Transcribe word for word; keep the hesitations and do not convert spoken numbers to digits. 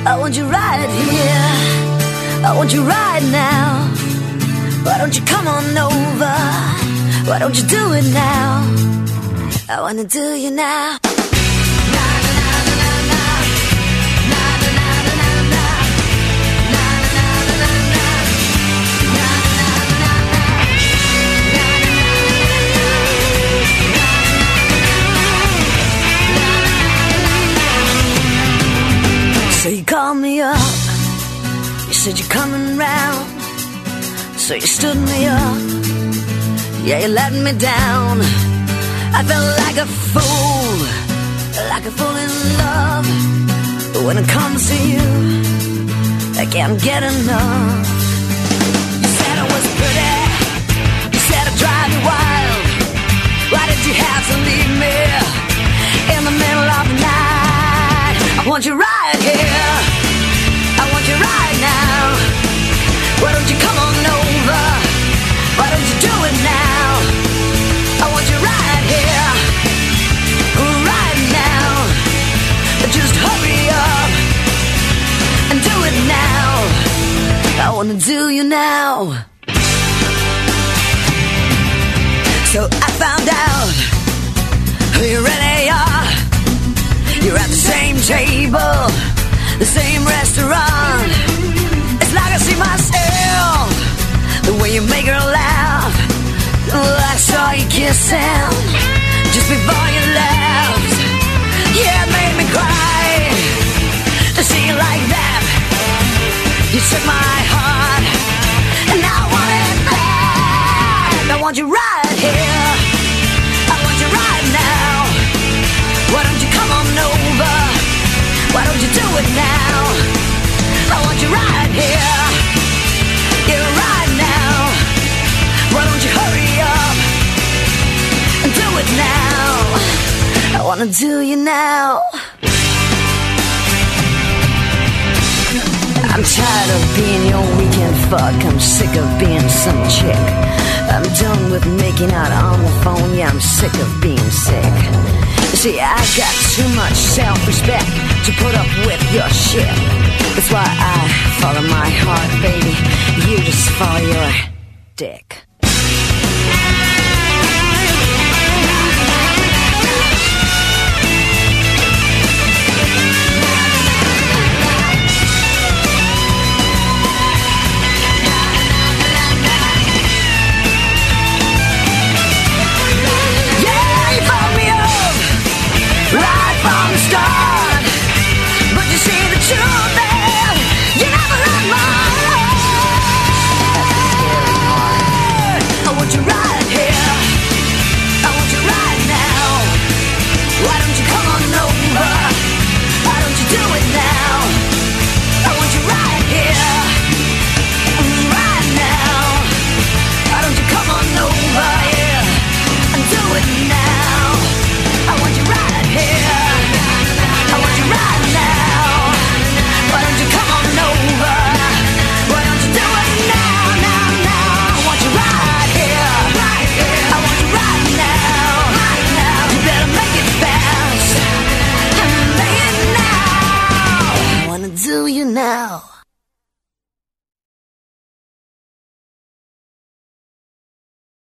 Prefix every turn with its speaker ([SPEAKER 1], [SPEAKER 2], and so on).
[SPEAKER 1] I want you right here, I want you right now. Why don't you come on over? Why don't you do it now? I wanna do you now. So you called me up, you said you're coming round. So you stood me up, yeah, you let me down. I felt like a fool, like a fool in love. But when it comes to you, I can't get enough. You said I was pretty, you said I'd drive you wild. Why did you have to leave me in the middle of the night? I want you right here, I want you right now. Why don't you come on over? Why don't you do it now? I want you right here, right now. Just hurry up and do it now. I wanna do you now. So I found out who you really are. You're at the same table, the same restaurant. It's like I see myself, the way you make her laugh. Oh, I saw you kissing just before you left. Yeah, it made me cry to see you like that. You took my heart and I want it back. I want you right here, I want you right now. Why don't you come on over? Why don't you do it now? I want you right here, yeah, right now. Why don't you hurry up and do it now? I wanna do you now. I'm tired of being your weekend fuck. I'm sick of being some chick. I'm done with making out on the phone. Yeah, I'm sick of being sick. You see, I got too much self-respect to put up with your shit. That's why I follow my heart, baby. You just follow your dick.